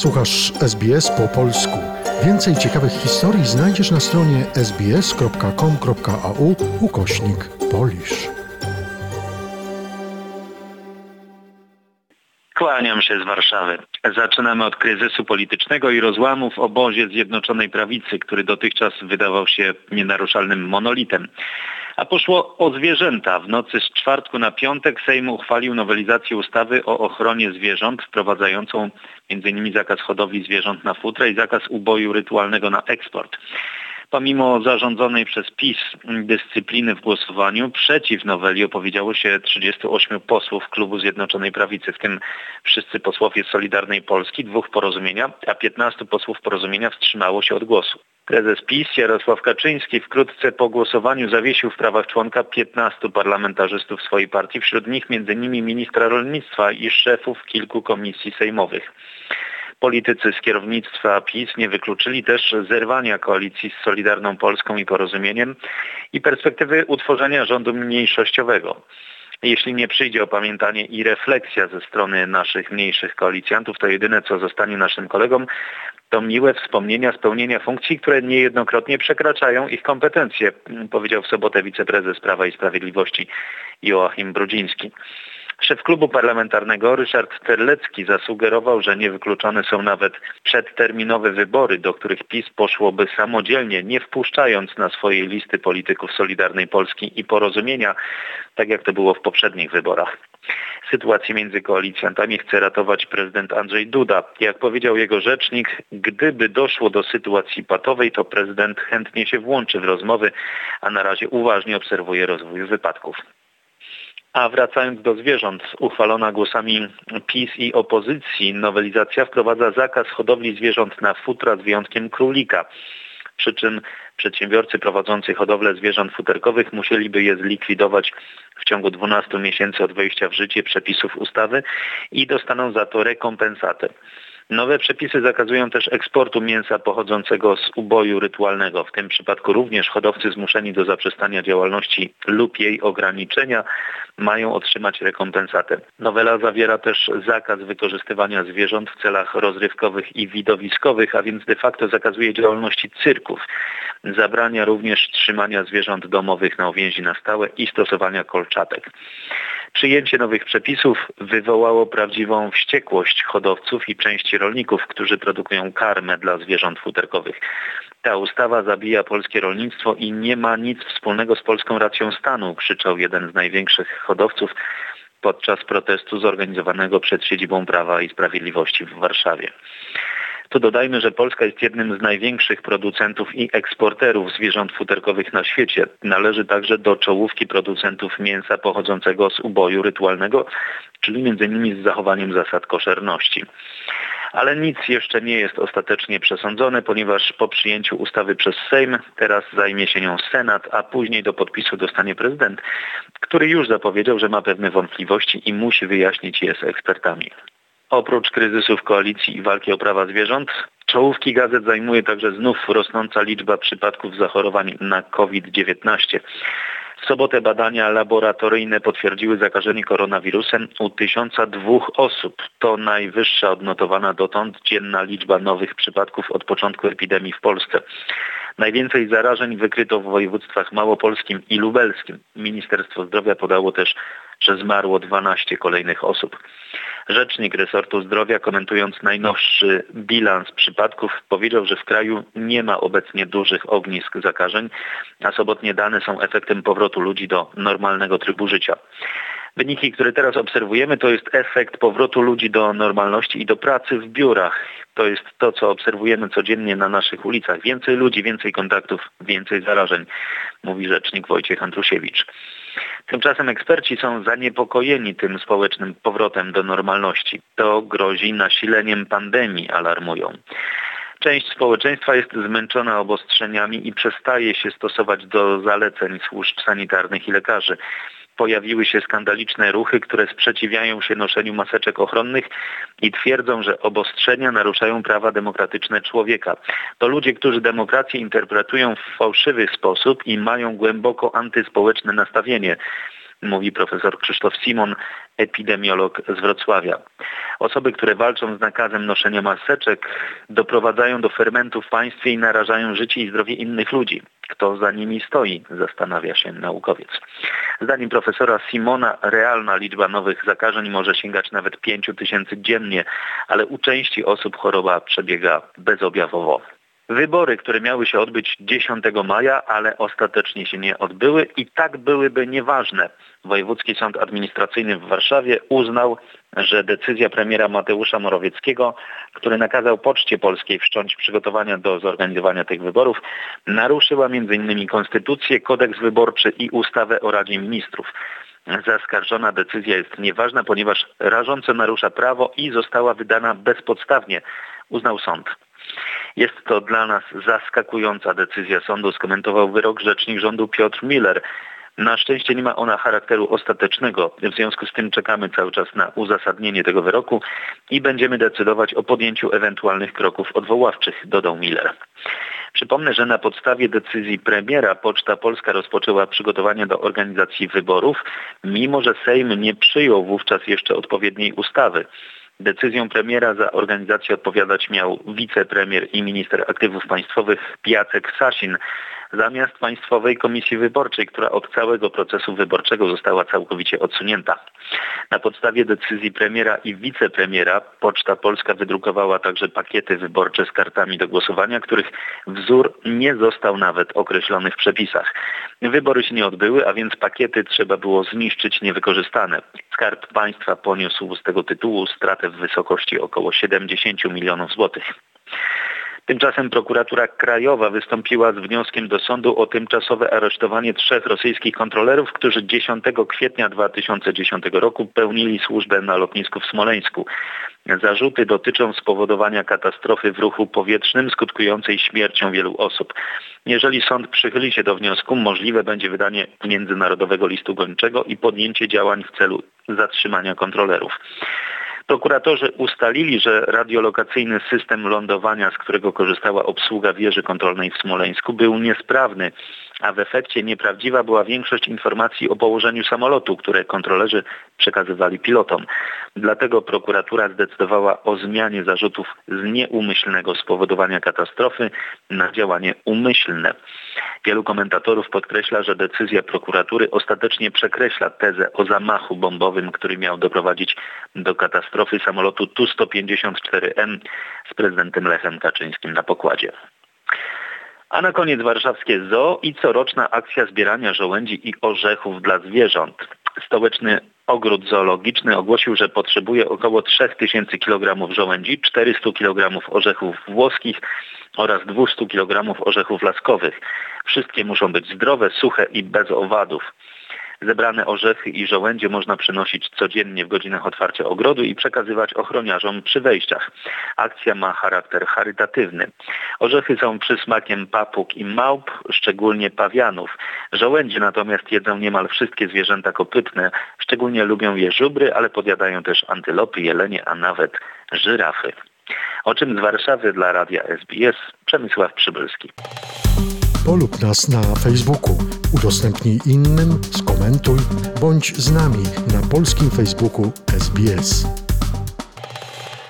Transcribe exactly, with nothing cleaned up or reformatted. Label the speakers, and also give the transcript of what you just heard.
Speaker 1: Słuchasz S B S po polsku. Więcej ciekawych historii znajdziesz na stronie sbs.com.au ukośnik Polish.
Speaker 2: Kłaniam się z Warszawy. Zaczynamy od kryzysu politycznego i rozłamu w obozie Zjednoczonej Prawicy, który dotychczas wydawał się nienaruszalnym monolitem. A poszło o zwierzęta. W nocy z czwartku na piątek Sejm uchwalił nowelizację ustawy o ochronie zwierząt, wprowadzającą między innymi zakaz hodowli zwierząt na futra i zakaz uboju rytualnego na eksport. Pomimo zarządzonej przez PiS dyscypliny w głosowaniu, przeciw noweli opowiedziało się trzydziestu ośmiu posłów klubu Zjednoczonej Prawicy, w tym wszyscy posłowie Solidarnej Polski, dwóch Porozumienia, a piętnastu posłów Porozumienia wstrzymało się od głosu. Prezes PiS Jarosław Kaczyński wkrótce po głosowaniu zawiesił w prawach członka piętnastu parlamentarzystów swojej partii, wśród nich między innymi ministra rolnictwa i szefów kilku komisji sejmowych. Politycy z kierownictwa PiS nie wykluczyli też zerwania koalicji z Solidarną Polską i Porozumieniem i perspektywy utworzenia rządu mniejszościowego. Jeśli nie przyjdzie opamiętanie i refleksja ze strony naszych mniejszych koalicjantów, to jedyne co zostanie naszym kolegom to miłe wspomnienia spełnienia funkcji, które niejednokrotnie przekraczają ich kompetencje, powiedział w sobotę wiceprezes Prawa i Sprawiedliwości Joachim Brudziński. Szef klubu parlamentarnego Ryszard Terlecki zasugerował, że niewykluczone są nawet przedterminowe wybory, do których PiS poszłoby samodzielnie, nie wpuszczając na swojej listy polityków Solidarnej Polski i Porozumienia, tak jak to było w poprzednich wyborach. Sytuację między koalicjantami chce ratować prezydent Andrzej Duda. Jak powiedział jego rzecznik, gdyby doszło do sytuacji patowej, to prezydent chętnie się włączy w rozmowy, a na razie uważnie obserwuje rozwój wypadków. A wracając do zwierząt, uchwalona głosami PiS i opozycji nowelizacja wprowadza zakaz hodowli zwierząt na futra z wyjątkiem królika. Przy czym przedsiębiorcy prowadzący hodowlę zwierząt futerkowych musieliby je zlikwidować w ciągu dwunastu miesięcy od wejścia w życie przepisów ustawy i dostaną za to rekompensatę. Nowe przepisy zakazują też eksportu mięsa pochodzącego z uboju rytualnego. W tym przypadku również hodowcy zmuszeni do zaprzestania działalności lub jej ograniczenia mają otrzymać rekompensatę. Nowela zawiera też zakaz wykorzystywania zwierząt w celach rozrywkowych i widowiskowych, a więc de facto zakazuje działalności cyrków. Zabrania również trzymania zwierząt domowych na uwięzi na stałe i stosowania kolczatek. Przyjęcie nowych przepisów wywołało prawdziwą wściekłość hodowców i części rolników, którzy produkują karmę dla zwierząt futerkowych. Ta ustawa zabija polskie rolnictwo i nie ma nic wspólnego z polską racją stanu, krzyczał jeden z największych hodowców podczas protestu zorganizowanego przed siedzibą Prawa i Sprawiedliwości w Warszawie. Tu dodajmy, że Polska jest jednym z największych producentów i eksporterów zwierząt futerkowych na świecie. Należy także do czołówki producentów mięsa pochodzącego z uboju rytualnego, czyli między innymi z zachowaniem zasad koszerności. Ale nic jeszcze nie jest ostatecznie przesądzone, ponieważ po przyjęciu ustawy przez Sejm teraz zajmie się nią Senat, a później do podpisu dostanie prezydent, który już zapowiedział, że ma pewne wątpliwości i musi wyjaśnić je z ekspertami. Oprócz kryzysów koalicji i walki o prawa zwierząt, czołówki gazet zajmuje także znów rosnąca liczba przypadków zachorowań na COVID dziewiętnaście. W sobotę badania laboratoryjne potwierdziły zakażenie koronawirusem u tysiąca dwóch osób. To najwyższa odnotowana dotąd dzienna liczba nowych przypadków od początku epidemii w Polsce. Najwięcej zarażeń wykryto w województwach małopolskim i lubelskim. Ministerstwo Zdrowia podało też, że zmarło dwanaście kolejnych osób. Rzecznik resortu zdrowia, komentując najnowszy bilans przypadków, powiedział, że w kraju nie ma obecnie dużych ognisk zakażeń, a sobotnie dane są efektem powrotu ludzi do normalnego trybu życia. Wyniki, które teraz obserwujemy, to jest efekt powrotu ludzi do normalności i do pracy w biurach. To jest to, co obserwujemy codziennie na naszych ulicach. Więcej ludzi, więcej kontaktów, więcej zarażeń, mówi rzecznik Wojciech Andrusiewicz. Tymczasem eksperci są zaniepokojeni tym społecznym powrotem do normalności. To grozi nasileniem pandemii, alarmują. Część społeczeństwa jest zmęczona obostrzeniami i przestaje się stosować do zaleceń służb sanitarnych i lekarzy. Pojawiły się skandaliczne ruchy, które sprzeciwiają się noszeniu maseczek ochronnych i twierdzą, że obostrzenia naruszają prawa demokratyczne człowieka. To ludzie, którzy demokrację interpretują w fałszywy sposób i mają głęboko antyspołeczne nastawienie, mówi profesor Krzysztof Simon, epidemiolog z Wrocławia. Osoby, które walczą z nakazem noszenia maseczek, doprowadzają do fermentu w państwie i narażają życie i zdrowie innych ludzi. Kto za nimi stoi, zastanawia się naukowiec. Zdaniem profesora Simona realna liczba nowych zakażeń może sięgać nawet pięć tysięcy dziennie, ale u części osób choroba przebiega bezobjawowo. Wybory, które miały się odbyć dziesiątego maja, ale ostatecznie się nie odbyły i tak byłyby nieważne. Wojewódzki Sąd Administracyjny w Warszawie uznał, że decyzja premiera Mateusza Morawieckiego, który nakazał Poczcie Polskiej wszcząć przygotowania do zorganizowania tych wyborów, naruszyła między innymi konstytucję, kodeks wyborczy i ustawę o Radzie Ministrów. Zaskarżona decyzja jest nieważna, ponieważ rażąco narusza prawo i została wydana bezpodstawnie, uznał sąd. Jest to dla nas zaskakująca decyzja sądu, skomentował wyrok rzecznik rządu Piotr Miller. Na szczęście nie ma ona charakteru ostatecznego, w związku z tym czekamy cały czas na uzasadnienie tego wyroku i będziemy decydować o podjęciu ewentualnych kroków odwoławczych, dodał Miller. Przypomnę, że na podstawie decyzji premiera Poczta Polska rozpoczęła przygotowania do organizacji wyborów, mimo że Sejm nie przyjął wówczas jeszcze odpowiedniej ustawy. Decyzją premiera za organizację odpowiadać miał wicepremier i minister aktywów państwowych Jacek Sasin, zamiast Państwowej Komisji Wyborczej, która od całego procesu wyborczego została całkowicie odsunięta. Na podstawie decyzji premiera i wicepremiera Poczta Polska wydrukowała także pakiety wyborcze z kartami do głosowania, których wzór nie został nawet określony w przepisach. Wybory się nie odbyły, a więc pakiety trzeba było zniszczyć niewykorzystane. Skarb Państwa poniósł z tego tytułu stratę w wysokości około siedemdziesiąt milionów złotych. Tymczasem prokuratura krajowa wystąpiła z wnioskiem do sądu o tymczasowe aresztowanie trzech rosyjskich kontrolerów, którzy dziesiątego kwietnia dwa tysiące dziesiątego roku pełnili służbę na lotnisku w Smoleńsku. Zarzuty dotyczą spowodowania katastrofy w ruchu powietrznym skutkującej śmiercią wielu osób. Jeżeli sąd przychyli się do wniosku, możliwe będzie wydanie międzynarodowego listu gończego i podjęcie działań w celu zatrzymania kontrolerów. Prokuratorzy ustalili, że radiolokacyjny system lądowania, z którego korzystała obsługa wieży kontrolnej w Smoleńsku, był niesprawny, a w efekcie nieprawdziwa była większość informacji o położeniu samolotu, które kontrolerzy przekazywali pilotom. Dlatego prokuratura zdecydowała o zmianie zarzutów z nieumyślnego spowodowania katastrofy na działanie umyślne. Wielu komentatorów podkreśla, że decyzja prokuratury ostatecznie przekreśla tezę o zamachu bombowym, który miał doprowadzić do katastrofy samolotu Tu sto pięćdziesiąt cztery M z prezydentem Lechem Kaczyńskim na pokładzie. A na koniec warszawskie zoo i coroczna akcja zbierania żołędzi i orzechów dla zwierząt. Stołeczny Ogród Zoologiczny ogłosił, że potrzebuje około trzy tysiące kilogramów żołędzi, czterysta kilogramów orzechów włoskich oraz dwieście kilogramów orzechów laskowych. Wszystkie muszą być zdrowe, suche i bez owadów. Zebrane orzechy i żołędzie można przynosić codziennie w godzinach otwarcia ogrodu i przekazywać ochroniarzom przy wejściach. Akcja ma charakter charytatywny. Orzechy są przysmakiem papug i małp, szczególnie pawianów. Żołędzie natomiast jedzą niemal wszystkie zwierzęta kopytne. Szczególnie lubią je żubry, ale podjadają też antylopy, jelenie, a nawet żyrafy. O czym z Warszawy dla Radia S B S Przemysław Przybylski.
Speaker 1: Polub nas na Facebooku, udostępnij innym, skomentuj, bądź z nami na polskim Facebooku S B S.